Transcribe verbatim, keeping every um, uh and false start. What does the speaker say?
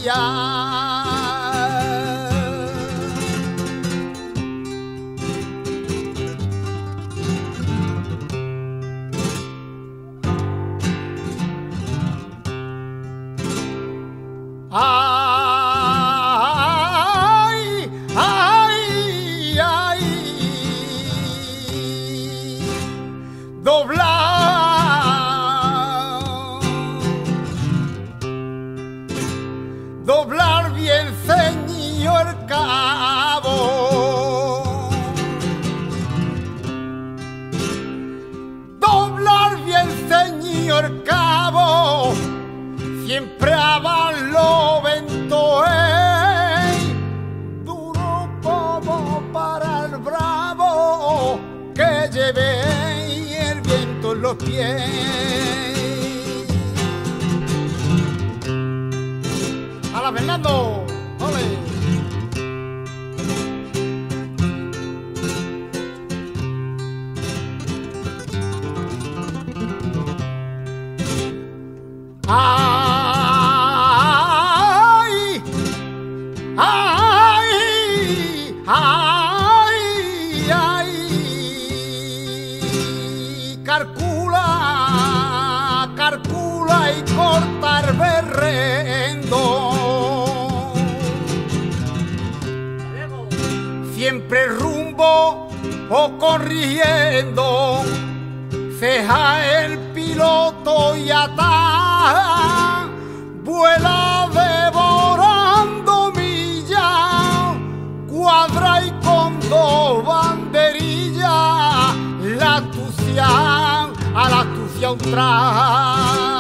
ay, ay, ay, ay, doblar, doblar bien ceñido el cabo, doblar bien ceñido el cabo, siempre avanlo vento, ey, duro como para el bravo, que lleve el viento en los pies. ¡Hala, Fernando! ¡Ole! ¡Ay! ¡Ay! ¡Ay! ¡Ay! Calcula, calcula y cortar berrendo. Siempre rumbo o corriendo, ceja el piloto y ata, vuela devorando millas, cuadra y con dos banderillas, la astucia a la astucia un traje.